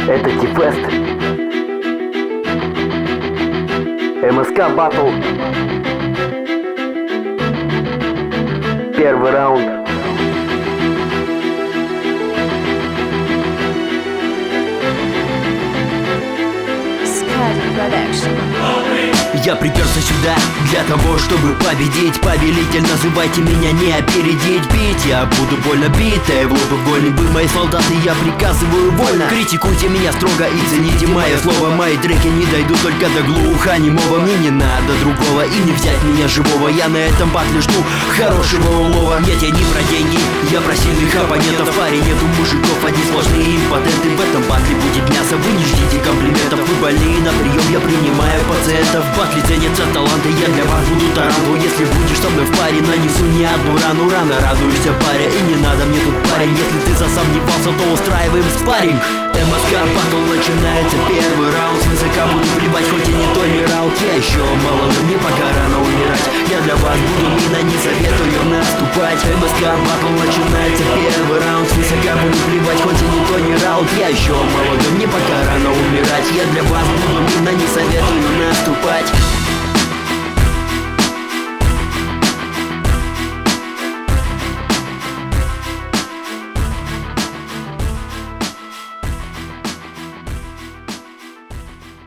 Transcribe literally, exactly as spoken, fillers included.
Это Ти-фест. МСК Батл. Первый раунд. Я приперся сюда для того, чтобы победить. Повелитель, называйте меня, не опередить. Бить я буду больно битая, в лоб вольны вы мои солдаты, я приказываю вольно. Критикуйте меня строго и цените мое слово. Мои треки не дойдут только до глухонемого. Мне не надо другого и не взять меня живого. Я на этом батле жду хорошего улова. Я тебе не про деньги, я про сильных оппонентов. В паре нету мужиков, одни сплошные импотенты. В этом батле будет мясо, вы не ждите комплиментов. Вы больные на прием, я принимаю пациентов. В батле ценятся таланты, я для вас буду таранту. Если будешь со мной в паре, нанесу не одну рану. Рано радуешься, паря, и не надо мне тут парень. Если ты засомневался, то устраиваем спарринг. МСК Батл начинается, первый раунд. С языка буду плевать, хоть и не то не раунд. Я еще молод, мне пока рано умирать. Я для вас буду мина, не советую наступать. МСК Батл начинается, первый раунд. С языка буду плевать, хоть и не то не раунд. Я еще молод, мне пока рано умирать. Я для вас буду мина, не советую наступать.